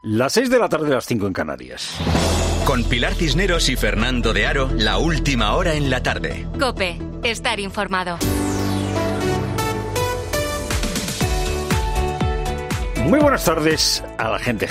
Las 6 de la tarde, las 5 en Canarias. Con Pilar Cisneros y Fernando de Aro, la última hora en la tarde. COPE, estar informado. Muy buenas tardes a la gente.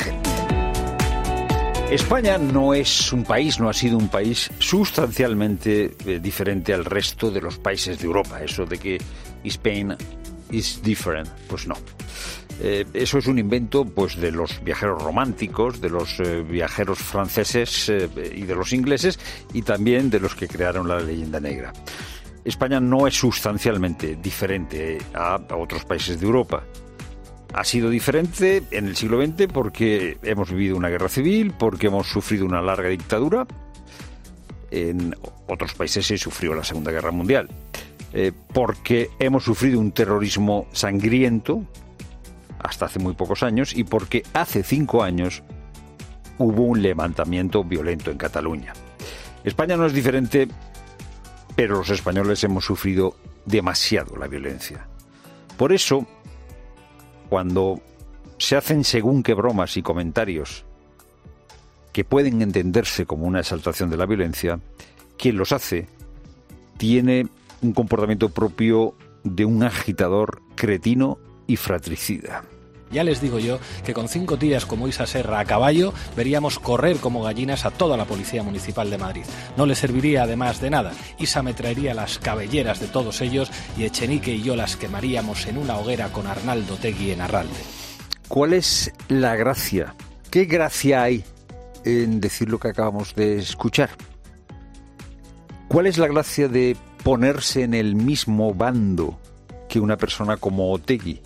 España no es un país, no ha sido un país sustancialmente diferente al resto de los países de Europa. Eso de que Spain is different, pues no. Eso es un invento pues de los viajeros románticos, de los viajeros franceses y de los ingleses, y también de los que crearon la leyenda negra. España no es sustancialmente diferente a otros países de Europa. Ha sido diferente en el siglo XX porque hemos vivido una guerra civil, porque hemos sufrido una larga dictadura. En otros países se sufrió la Segunda Guerra Mundial. Porque hemos sufrido un terrorismo sangriento hasta hace muy pocos años, y porque hace 5 años hubo un levantamiento violento en Cataluña. España no es diferente, pero los españoles hemos sufrido demasiado la violencia. Por eso, cuando se hacen según qué bromas y comentarios que pueden entenderse como una exaltación de la violencia, quien los hace tiene un comportamiento propio de un agitador cretino y fratricida. Ya les digo yo que con 5 tías como Isa Serra a caballo veríamos correr como gallinas a toda la Policía Municipal de Madrid. No les serviría además de nada. Isa me traería las cabelleras de todos ellos y Echenique y yo las quemaríamos en una hoguera con Arnaldo Tegui en Arralde. ¿Cuál es la gracia? ¿Qué gracia hay en decir lo que acabamos de escuchar? ¿Cuál es la gracia de ponerse en el mismo bando que una persona como Otegi,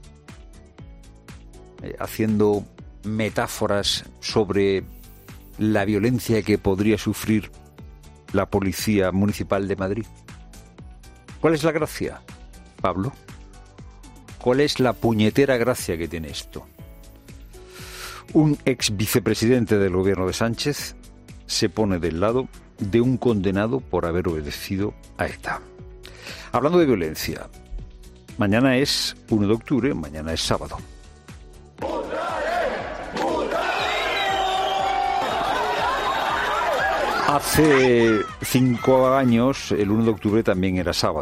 haciendo metáforas sobre la violencia que podría sufrir la Policía Municipal de Madrid? ¿Cuál es la gracia, Pablo? ¿Cuál es la puñetera gracia que tiene esto? Un ex vicepresidente del gobierno de Sánchez se pone del lado de un condenado por haber obedecido a ETA. Hablando de violencia, mañana es 1 de octubre, mañana es sábado. Hace 5 años, el 1 de octubre también era sábado.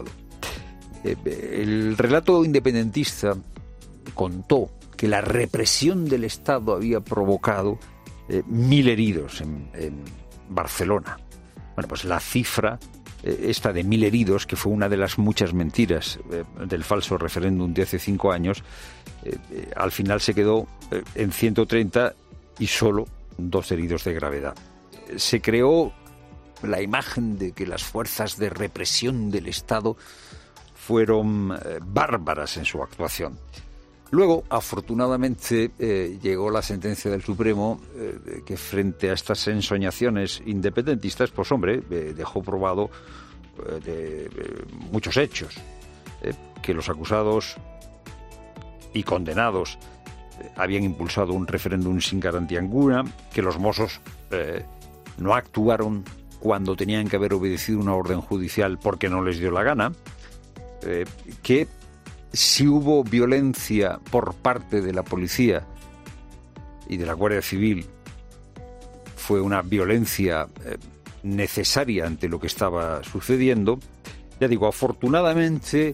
El relato independentista contó que la represión del Estado había provocado 1.000 heridos en Barcelona. Bueno, pues la cifra esta de 1.000 heridos, que fue una de las muchas mentiras del falso referéndum de hace 5 años, al final se quedó en 130 y solo 2 heridos de gravedad. Se creó la imagen de que las fuerzas de represión del Estado fueron bárbaras en su actuación. Luego, afortunadamente, llegó la sentencia del Supremo que frente a estas ensoñaciones independentistas, pues hombre, dejó probado muchos hechos, que los acusados y condenados habían impulsado un referéndum sin garantía alguna, que los mossos no actuaron cuando tenían que haber obedecido una orden judicial porque no les dio la gana, que si hubo violencia por parte de la policía y de la Guardia Civil, fue una violencia necesaria ante lo que estaba sucediendo. Ya digo, afortunadamente,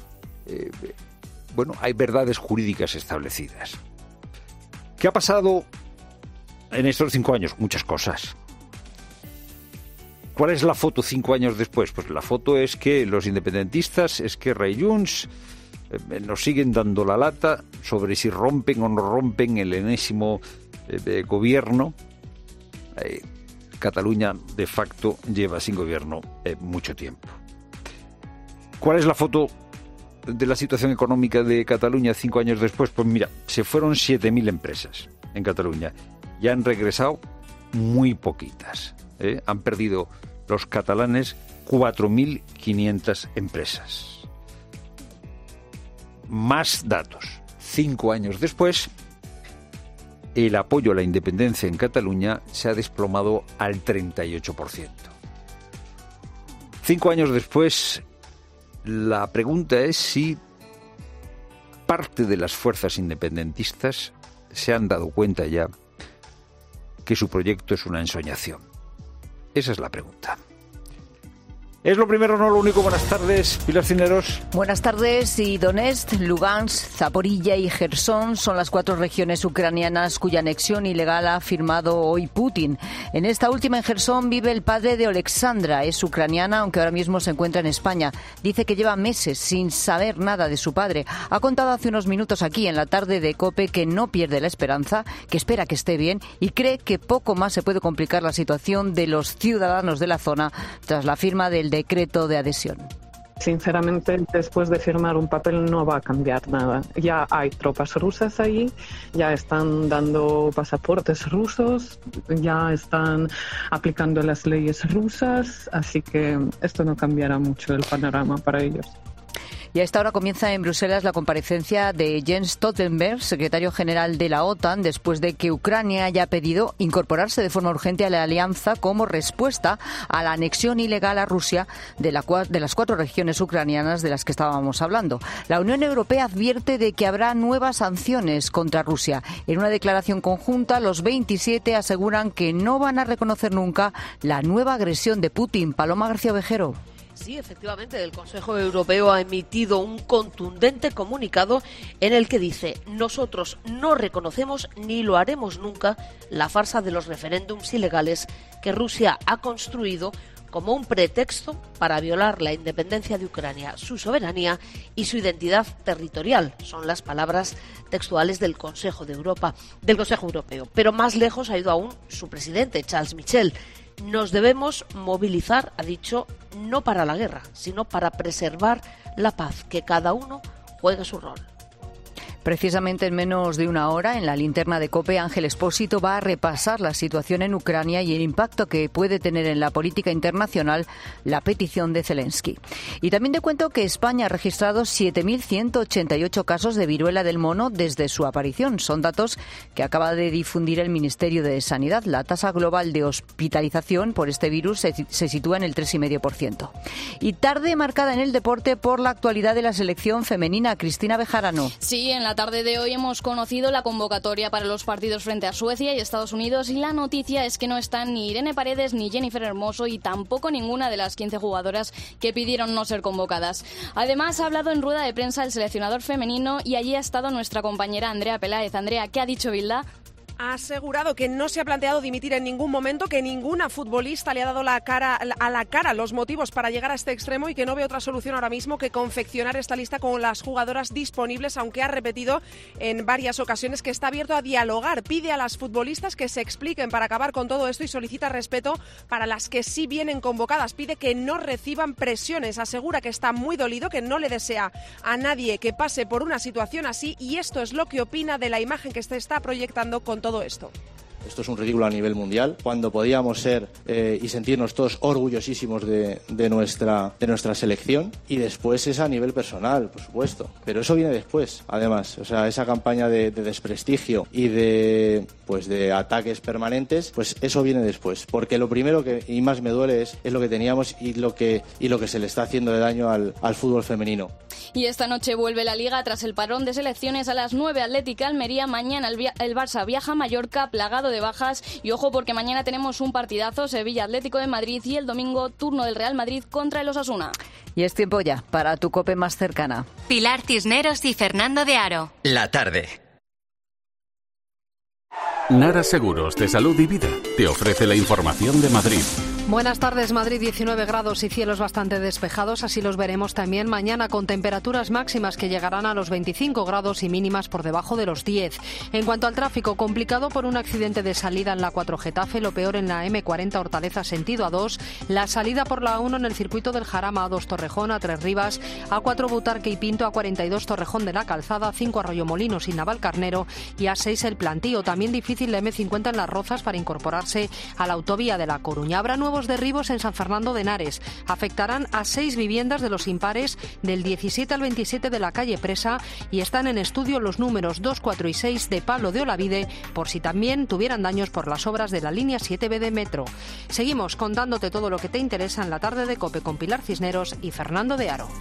hay verdades jurídicas establecidas. ¿Qué ha pasado en estos 5 años? Muchas cosas. ¿Cuál es la foto 5 años después? Pues la foto es que los independentistas, Esquerra y Junts, nos siguen dando la lata sobre si rompen o no rompen el enésimo gobierno. Cataluña, de facto, lleva sin gobierno mucho tiempo. ¿Cuál es la foto de la situación económica de Cataluña 5 años después? Pues mira, se fueron 7.000 empresas en Cataluña y han regresado muy poquitas. Han perdido los catalanes 4.500 empresas. Más datos. 5 años después, el apoyo a la independencia en Cataluña se ha desplomado al 38%. 5 años después, la pregunta es si parte de las fuerzas independentistas se han dado cuenta ya que su proyecto es una ensoñación? Esa es la pregunta. Es lo primero, no lo único. Buenas tardes, Pilar Cisneros. Buenas tardes. Y Donetsk, Lugansk, Zaporilla y Jersón son las 4 regiones ucranianas cuya anexión ilegal ha firmado hoy Putin. En esta última, en Jersón, vive el padre de Alexandra. Es ucraniana, aunque ahora mismo se encuentra en España. Dice que lleva meses sin saber nada de su padre. Ha contado hace unos minutos aquí, en la tarde de COPE, que no pierde la esperanza, que espera que esté bien y cree que poco más se puede complicar la situación de los ciudadanos de la zona tras la firma del decreto de adhesión. Sinceramente, después de firmar un papel no va a cambiar nada. Ya hay tropas rusas ahí, ya están dando pasaportes rusos, ya están aplicando las leyes rusas, así que esto no cambiará mucho el panorama para ellos. Y a esta hora comienza en Bruselas la comparecencia de Jens Stoltenberg, secretario general de la OTAN, después de que Ucrania haya pedido incorporarse de forma urgente a la alianza como respuesta a la anexión ilegal a Rusia de las 4 regiones ucranianas de las que estábamos hablando. La Unión Europea advierte de que habrá nuevas sanciones contra Rusia. En una declaración conjunta, los 27 aseguran que no van a reconocer nunca la nueva agresión de Putin. Paloma García Ovejero. Sí, efectivamente, el Consejo Europeo ha emitido un contundente comunicado en el que dice: nosotros no reconocemos ni lo haremos nunca la farsa de los referéndums ilegales que Rusia ha construido como un pretexto para violar la independencia de Ucrania, su soberanía y su identidad territorial. Son las palabras textuales del Consejo Europeo. Pero más lejos ha ido aún su presidente, Charles Michel. Nos debemos movilizar, ha dicho, no para la guerra, sino para preservar la paz, que cada uno juegue su rol. Precisamente en menos de una hora, en la linterna de COPE, Ángel Expósito va a repasar la situación en Ucrania y el impacto que puede tener en la política internacional la petición de Zelensky. Y también te cuento que España ha registrado 7.188 casos de viruela del mono desde su aparición. Son datos que acaba de difundir el Ministerio de Sanidad. La tasa global de hospitalización por este virus se sitúa en el 3,5%. Y tarde marcada en el deporte por la actualidad de la selección femenina. Cristina Bejarano. Sí, en la tarde de hoy hemos conocido la convocatoria para los partidos frente a Suecia y Estados Unidos, y la noticia es que no están ni Irene Paredes ni Jennifer Hermoso y tampoco ninguna de las 15 jugadoras que pidieron no ser convocadas. Además, ha hablado en rueda de prensa el seleccionador femenino y allí ha estado nuestra compañera Andrea Peláez. Andrea, ¿qué ha dicho Bilda? Ha asegurado que no se ha planteado dimitir en ningún momento, que ninguna futbolista le ha dado a la cara los motivos para llegar a este extremo y que no ve otra solución ahora mismo que confeccionar esta lista con las jugadoras disponibles, aunque ha repetido en varias ocasiones que está abierto a dialogar. Pide a las futbolistas que se expliquen para acabar con todo esto y solicita respeto para las que sí vienen convocadas. Pide que no reciban presiones. Asegura que está muy dolido, que no le desea a nadie que pase por una situación así, y esto es lo que opina de la imagen que se está proyectando con todo esto. Esto es un ridículo a nivel mundial, cuando podíamos ser y sentirnos todos orgullosísimos de nuestra selección, y después es a nivel personal, por supuesto, pero eso viene después, además, o sea, esa campaña de desprestigio y de ataques permanentes, pues eso viene después, porque lo primero que y más me duele es lo que teníamos y lo que se le está haciendo de daño al fútbol femenino. Y esta noche vuelve la Liga tras el parón de selecciones. A las 9 Atlético Almería, mañana el Barça viaja a Mallorca plagado de bajas, y ojo porque mañana tenemos un partidazo, Sevilla Atlético de Madrid, y el domingo turno del Real Madrid contra el Osasuna. Y es tiempo ya para tu COPE más cercana. Pilar Cisneros y Fernando de Aro. La tarde. Nara Seguros de Salud y Vida te ofrece la información de Madrid. Buenas tardes. Madrid, 19 grados y cielos bastante despejados. Así los veremos también mañana, con temperaturas máximas que llegarán a los 25 grados y mínimas por debajo de los 10. En cuanto al tráfico, complicado por un accidente de salida en la 4 Getafe, lo peor en la M40 Hortaleza sentido A2, la salida por la 1 en el circuito del Jarama, A2 Torrejón, A3 Rivas, A4 Butarque y Pinto, A42 Torrejón de la Calzada, 5 Arroyomolinos y Navalcarnero y A6 El Plantío. También difícil la M50 en Las Rozas para incorporarse a la autovía de La Coruña. Habrá nuevos derribos en San Fernando de Henares. Afectarán a 6 viviendas de los impares del 17 al 27 de la calle Presa, y están en estudio los números 2, 4 y 6 de Pablo de Olavide, por si también tuvieran daños por las obras de la línea 7B de metro. Seguimos contándote todo lo que te interesa en la tarde de COPE con Pilar Cisneros y Fernando de Aro.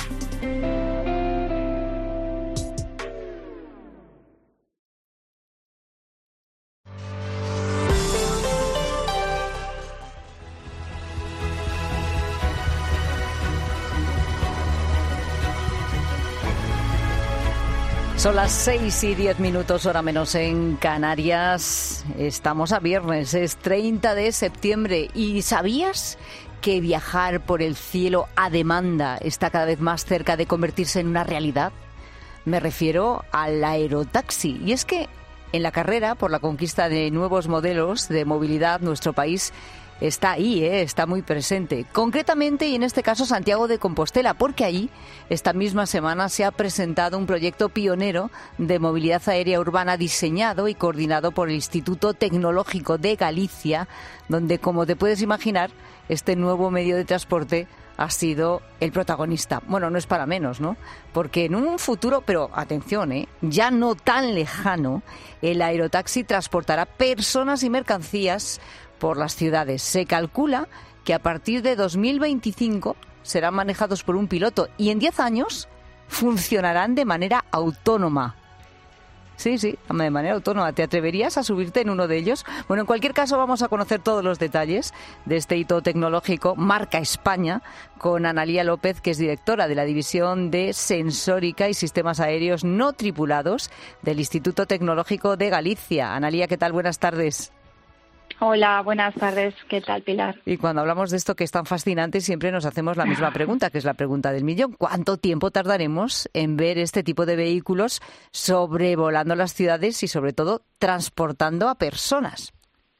Son las 6:10, hora menos en Canarias. Estamos a viernes, es 30 de septiembre. ¿Y sabías que viajar por el cielo a demanda está cada vez más cerca de convertirse en una realidad? Me refiero al aerotaxi. Y es que en la carrera por la conquista de nuevos modelos de movilidad, nuestro país está ahí, está muy presente. Concretamente, y en este caso, Santiago de Compostela, porque allí, esta misma semana, se ha presentado un proyecto pionero de movilidad aérea urbana diseñado y coordinado por el Instituto Tecnológico de Galicia, donde, como te puedes imaginar, este nuevo medio de transporte ha sido el protagonista. Bueno, no es para menos, ¿no? Porque en un futuro, pero atención, ya no tan lejano, el aerotaxi transportará personas y mercancías por las ciudades. Se calcula que a partir de 2025 serán manejados por un piloto y en 10 años funcionarán de manera autónoma. Sí, de manera autónoma. ¿Te atreverías a subirte en uno de ellos? Bueno, en cualquier caso vamos a conocer todos los detalles de este hito tecnológico, Marca España, con Analía López, que es directora de la División de Sensórica y Sistemas Aéreos No Tripulados del Instituto Tecnológico de Galicia. Analía, ¿qué tal? Buenas tardes. Hola, buenas tardes. ¿Qué tal, Pilar? Y cuando hablamos de esto que es tan fascinante, siempre nos hacemos la misma pregunta, que es la pregunta del millón. ¿Cuánto tiempo tardaremos en ver este tipo de vehículos sobrevolando las ciudades y, sobre todo, transportando a personas?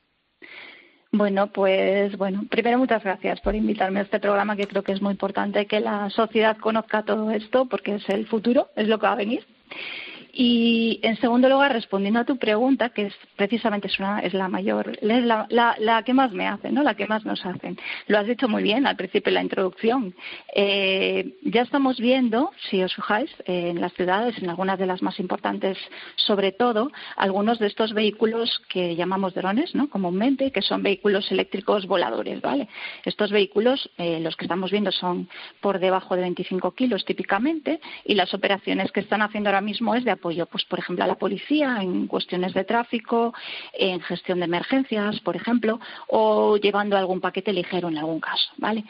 Bueno, primero muchas gracias por invitarme a este programa, que creo que es muy importante que la sociedad conozca todo esto, porque es el futuro, es lo que va a venir. Y en segundo lugar, respondiendo a tu pregunta, que es precisamente es la mayor, la que más me hacen, ¿no? La que más nos hacen. Lo has dicho muy bien al principio en la introducción. Ya estamos viendo, si os fijáis, en las ciudades, en algunas de las más importantes, sobre todo, algunos de estos vehículos que llamamos drones, ¿no? Comúnmente, que son vehículos eléctricos voladores, ¿vale? Estos vehículos, los que estamos viendo, son por debajo de 25 kilos típicamente, y las operaciones que están haciendo ahora mismo es de apoyo, pues por ejemplo a la policía en cuestiones de tráfico, en gestión de emergencias, por ejemplo, o llevando algún paquete ligero en algún caso, ¿vale?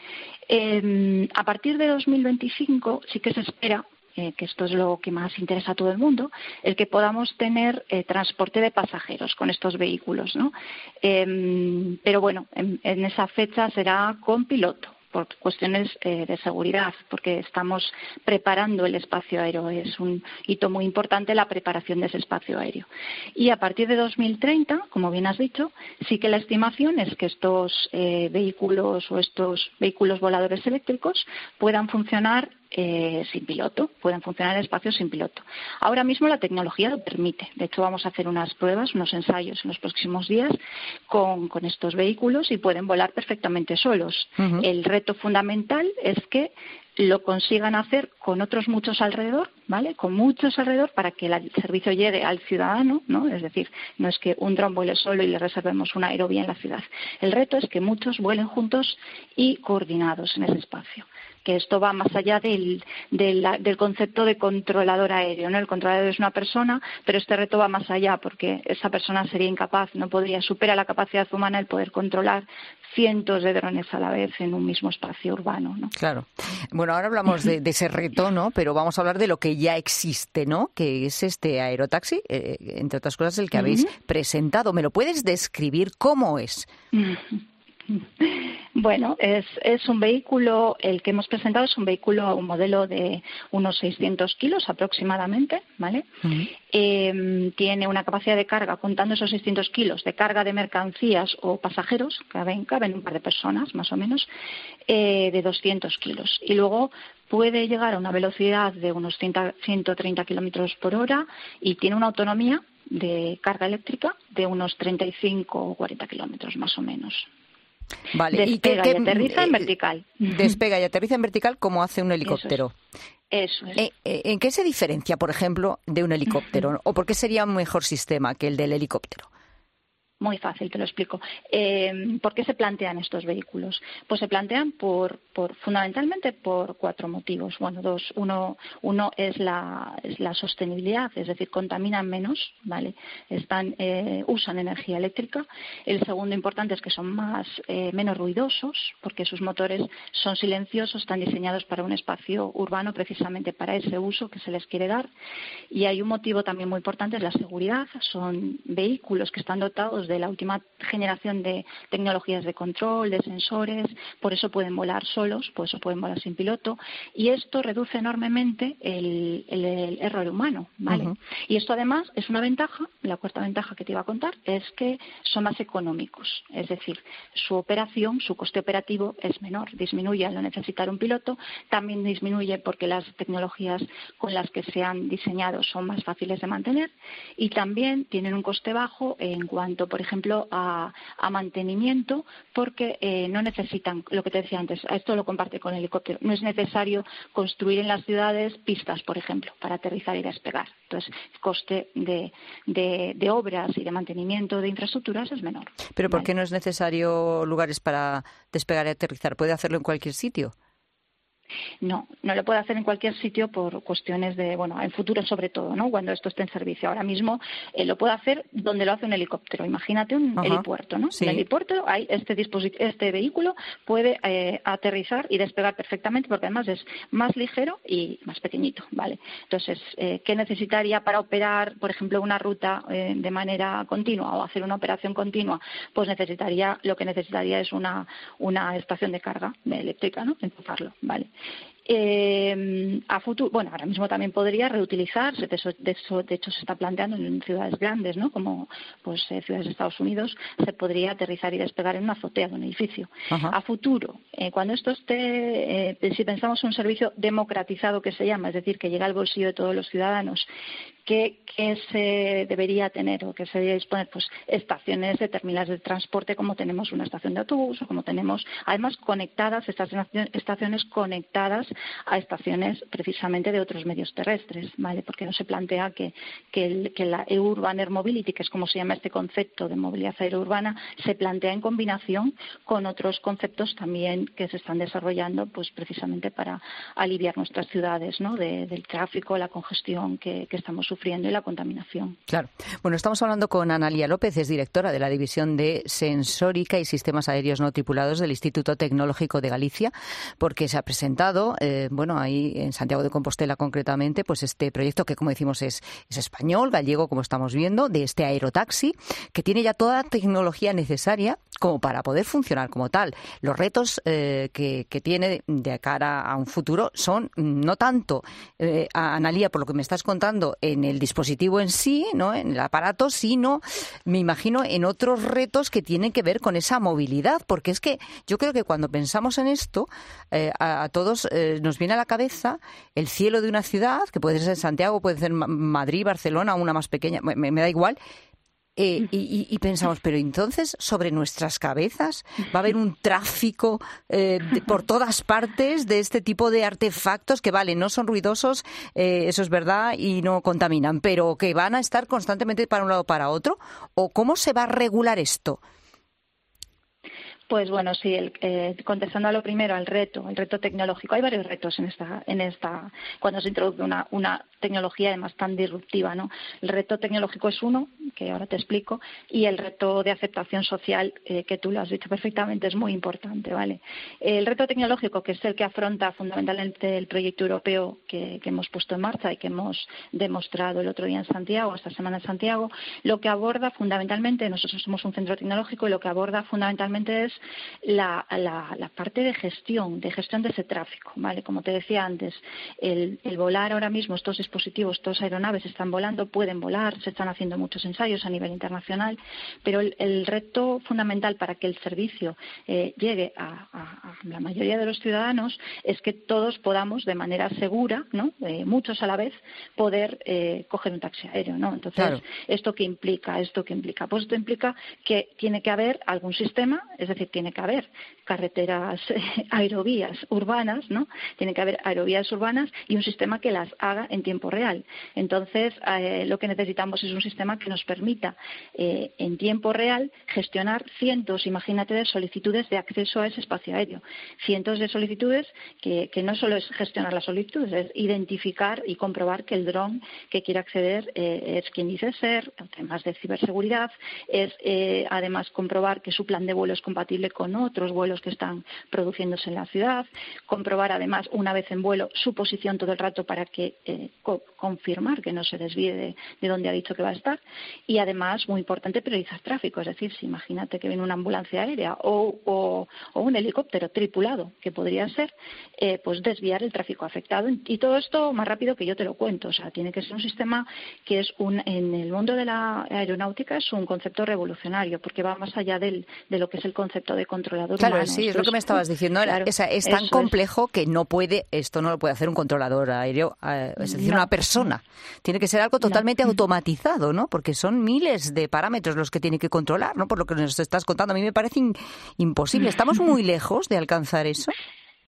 A partir de 2025 sí que se espera, que esto es lo que más interesa a todo el mundo, el que podamos tener transporte de pasajeros con estos vehículos, ¿no? Pero bueno, en esa fecha será con piloto, por cuestiones de seguridad, porque estamos preparando el espacio aéreo. Es un hito muy importante la preparación de ese espacio aéreo. Y a partir de 2030, como bien has dicho, sí que la estimación es que estos vehículos o estos vehículos voladores eléctricos puedan funcionar sin piloto, pueden funcionar en espacios sin piloto. Ahora mismo la tecnología lo permite. De hecho, vamos a hacer unas pruebas, unos ensayos en los próximos días con estos vehículos y pueden volar perfectamente solos. Uh-huh. El reto fundamental es que lo consigan hacer con otros muchos alrededor, ¿vale? Con muchos alrededor para que el servicio llegue al ciudadano, ¿no? Es decir, no es que un dron vuele solo y le reservemos una aerovía en la ciudad. El reto es que muchos vuelen juntos y coordinados en ese espacio. Que esto va más allá del concepto de controlador aéreo, ¿no? El controlador es una persona, pero este reto va más allá porque esa persona sería incapaz, no podría, supera la capacidad humana el poder controlar cientos de drones a la vez en un mismo espacio urbano, ¿no? Claro. Bueno, ahora hablamos de ese reto, ¿no? Pero vamos a hablar de lo que ya existe, ¿no? Que es este aerotaxi, entre otras cosas el que habéis presentado. ¿Me lo puedes describir cómo es? Bueno, es un vehículo, el que hemos presentado es un vehículo, un modelo de unos 600 kilos aproximadamente, ¿vale? Uh-huh. Tiene una capacidad de carga, contando esos 600 kilos, de carga de mercancías o pasajeros, caben un par de personas más o menos, de 200 kilos. Y luego puede llegar a una velocidad de unos 130 kilómetros por hora y tiene una autonomía de carga eléctrica de unos 35 o 40 kilómetros más o menos. Vale. Despega y aterriza en vertical. Despega y aterriza en vertical como hace un helicóptero. Eso es. ¿En qué se diferencia, por ejemplo, de un helicóptero? ¿O por qué sería un mejor sistema que el del helicóptero? Muy fácil, te lo explico. ¿Por qué se plantean estos vehículos? Pues se plantean fundamentalmente por 4 motivos. Bueno, 2. Uno es la sostenibilidad, es decir, contaminan menos, ¿vale? Usan energía eléctrica. El segundo importante es que son menos ruidosos, porque sus motores son silenciosos, están diseñados para un espacio urbano precisamente para ese uso que se les quiere dar. Y hay un motivo también muy importante, es la seguridad. Son vehículos que están dotados de la última generación de tecnologías de control, de sensores, por eso pueden volar solos, por eso pueden volar sin piloto, y esto reduce enormemente el error humano, ¿vale? Uh-huh. Y esto además es una ventaja, la cuarta ventaja que te iba a contar, es que son más económicos, es decir, su operación, su coste operativo es menor, disminuye al no necesitar un piloto, también disminuye porque las tecnologías con las que se han diseñado son más fáciles de mantener y también tienen un coste bajo en cuanto, por ejemplo, a mantenimiento, porque no necesitan, lo que te decía antes, esto lo comparte con el helicóptero, no es necesario construir en las ciudades pistas, por ejemplo, para aterrizar y despegar. Entonces, el coste de obras y de mantenimiento de infraestructuras es menor. ¿Pero por qué no es necesario lugares para despegar y aterrizar? ¿Puede hacerlo en cualquier sitio? No lo puede hacer en cualquier sitio por cuestiones de, en futuro sobre todo, ¿no? Cuando esto esté en servicio. Ahora mismo lo puede hacer donde lo hace un helicóptero. Imagínate un helipuerto, ¿no? Sí. En el helipuerto hay este vehículo puede aterrizar y despegar perfectamente porque además es más ligero y más pequeñito, ¿vale? Entonces, ¿qué necesitaría para operar, por ejemplo, una ruta de manera continua o hacer una operación continua? Pues lo que necesitaría es una estación de carga eléctrica, ¿no? Enchufarlo, ¿vale? A futuro, ahora mismo también podría reutilizarse, de hecho se está planteando en ciudades grandes, ¿no? Como ciudades de Estados Unidos, se podría aterrizar y despegar en una azotea de un edificio. Ajá. A futuro, cuando esto esté, si pensamos en un servicio democratizado que se llama, es decir, que llega al bolsillo de todos los ciudadanos, ¿qué se debería tener o qué se debería disponer? Pues estaciones de terminales de transporte, como tenemos una estación de autobús o como tenemos, además conectadas, estaciones conectadas a estaciones precisamente de otros medios terrestres, ¿vale? Porque no se plantea que la Urban Air Mobility, que es como se llama este concepto de movilidad aerourbana, se plantea en combinación con otros conceptos también que se están desarrollando, pues precisamente para aliviar nuestras ciudades, ¿no? Del tráfico, la congestión que estamos sufriendo y la contaminación. Claro. Bueno, estamos hablando con Analía López, es directora de la División de Sensórica y Sistemas Aéreos No Tripulados del Instituto Tecnológico de Galicia, porque se ha presentado, ahí en Santiago de Compostela concretamente, pues este proyecto que, como decimos, es español, gallego, como estamos viendo, de este aerotaxi, que tiene ya toda la tecnología necesaria como para poder funcionar como tal. Los retos que tiene de cara a un futuro son no tanto, Analía, por lo que me estás contando, en el dispositivo en sí, ¿no? En el aparato, sino, me imagino, en otros retos que tienen que ver con esa movilidad, porque es que yo creo que cuando pensamos en esto, a todos nos viene a la cabeza el cielo de una ciudad, que puede ser Santiago, puede ser Madrid, Barcelona, una más pequeña, me da igual. Y pensamos, pero entonces sobre nuestras cabezas va a haber un tráfico por todas partes de este tipo de artefactos que, vale, no son ruidosos, eso es verdad, y no contaminan, pero que van a estar constantemente para un lado o para otro. ¿O cómo se va a regular esto? Pues bueno, sí, contestando a lo primero, al reto tecnológico. Hay varios retos en esta cuando se introduce una tecnología además tan disruptiva, ¿no? El reto tecnológico es uno, que ahora te explico, y el reto de aceptación social, que tú lo has dicho perfectamente, es muy importante, ¿vale? El reto tecnológico, que es el que afronta fundamentalmente el proyecto europeo que hemos puesto en marcha y que hemos demostrado el otro día en Santiago, esta semana en Santiago, lo que aborda fundamentalmente, nosotros somos un centro tecnológico y lo que aborda fundamentalmente es la parte de gestión de ese tráfico, ¿vale? Como te decía antes, el volar ahora mismo, estos dispositivos, estas aeronaves están volando, pueden volar, se están haciendo muchos ensayos a nivel internacional, pero el reto fundamental para que el servicio llegue a la mayoría de los ciudadanos es que todos podamos de manera segura, ¿no? Muchos a la vez, poder coger un taxi aéreo, ¿no? Entonces, claro. ¿Esto qué implica? Pues esto implica que tiene que haber algún sistema, es decir, que tiene que haber carreteras, aerovías urbanas, ¿no? Tiene que haber aerovías urbanas y un sistema que las haga en tiempo real. Entonces, lo que necesitamos es un sistema que nos permita en tiempo real gestionar cientos, imagínate, de solicitudes de acceso a ese espacio aéreo. Cientos de solicitudes que no solo es gestionar las solicitudes, es identificar y comprobar que el dron que quiere acceder es quien dice ser, temas de ciberseguridad, es además comprobar que su plan de vuelo es compatible con otros vuelos que están produciéndose en la ciudad, comprobar además una vez en vuelo su posición todo el rato para que confirmar que no se desvíe de donde ha dicho que va a estar, y además, muy importante, priorizar tráfico, es decir, si imagínate que viene una ambulancia aérea o un helicóptero tripulado, que podría ser, pues desviar el tráfico afectado, y todo esto más rápido que yo te lo cuento. O sea, tiene que ser un sistema que es en el mundo de la aeronáutica es un concepto revolucionario, porque va más allá de lo que es el concepto de controlador humano. Claro, sí, es lo que me estabas diciendo. Claro, es tan complejo que esto no lo puede hacer un controlador aéreo, es decir, una persona. Tiene que ser algo totalmente automatizado, ¿no? Porque son miles de parámetros los que tiene que controlar, ¿no? Por lo que nos estás contando. A mí me parece imposible. ¿Estamos muy lejos de alcanzar eso?